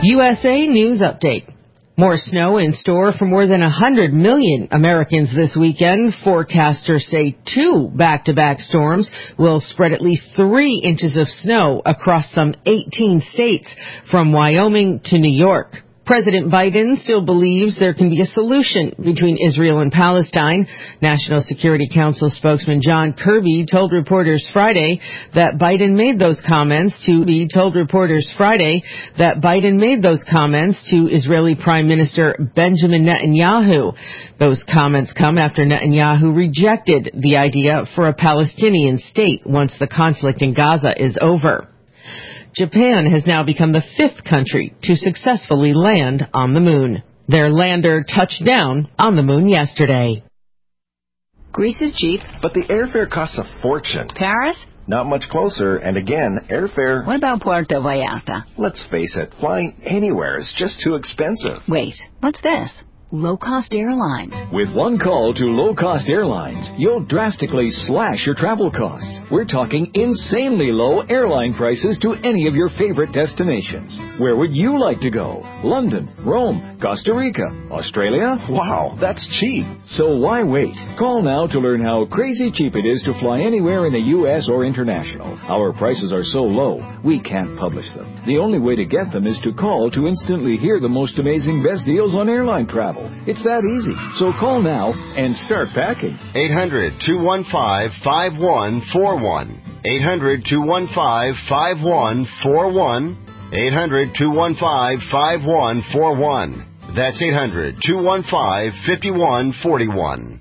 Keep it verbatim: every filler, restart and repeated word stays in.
U S A News Update. More snow in store for more than one hundred million Americans this weekend. Forecasters say two back-to-back storms will spread at least three inches of snow across some eighteen states, from Wyoming to New York. President Biden still believes there can be a solution between Israel and Palestine. National Security Council spokesman John Kirby told reporters Friday that Biden made those comments to he told reporters Friday that Biden made those comments to Israeli Prime Minister Benjamin Netanyahu. Those comments come after Netanyahu rejected the idea for a Palestinian state once the conflict in Gaza is over. Japan has now become the fifth country to successfully land on the moon. Their lander touched down on the moon yesterday. Greece is cheap. But the airfare costs a fortune. Paris? Not much closer, and again, airfare... What about Puerto Vallarta? Let's face it, flying anywhere is just too expensive. Wait, what's this? Low-cost airlines. With one call to low-cost airlines, you'll drastically slash your travel costs. We're talking insanely low airline prices to any of your favorite destinations. Where would you like to go? London, Rome, Costa Rica, Australia? Wow, that's cheap. So why wait? Call now to learn how crazy cheap it is to fly anywhere in the U S or international. Our prices are so low, we can't publish them. The only way to get them is to call to instantly hear the most amazing best deals on airline travel. It's that easy. So call now and start packing. eight hundred, two one five, five one four one. eight hundred, two one five, five one four one. eight hundred, two one five, five one four one. That's eight hundred, two one five, five one four one.